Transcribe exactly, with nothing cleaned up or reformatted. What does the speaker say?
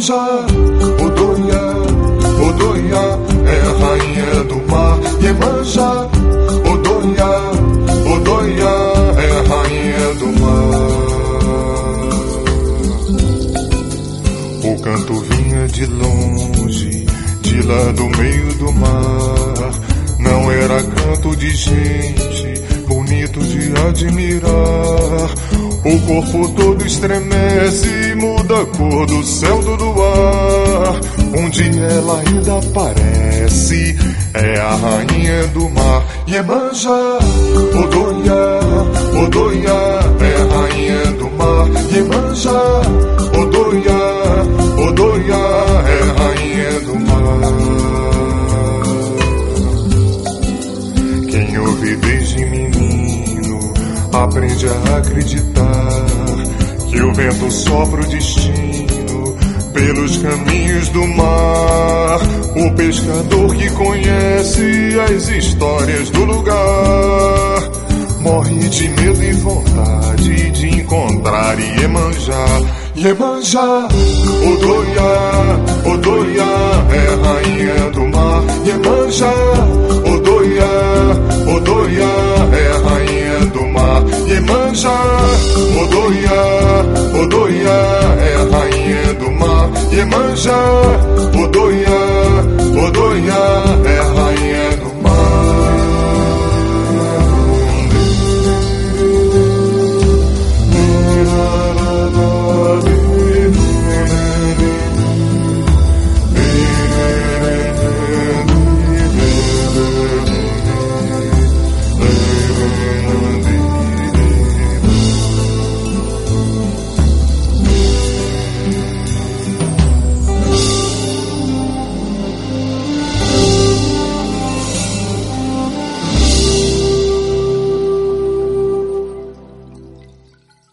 Iemanjá, Odoiá, Odoiá é a rainha do mar. Iemanjá, Odoiá, Odoiá é a rainha do mar. O canto vinha de longe, de lá do meio do mar. Não era canto de gente, bonito de admirar. O corpo todo estremece, muda a cor do céu do luar. Onde ela ainda aparece, é a rainha do mar. Iemanjá, Odoiá, Odoiá é a rainha do mar. Iemanjá, Odoiá, Odoiá é a rainha do mar. Quem ouve desde menino aprende a acreditar que o vento sopra o destino pelos caminhos do mar. O pescador que conhece as histórias do lugar morre de medo e vontade de encontrar Iemanjá. Iemanjá, Odoiá, Odoiá é a rainha do mar. Iemanjá, Odoiá, Odoiá é a rainha do mar. Iemanjá, Odoiá, Odoiá é a rainha do mar. Iemanjá, Odoiá.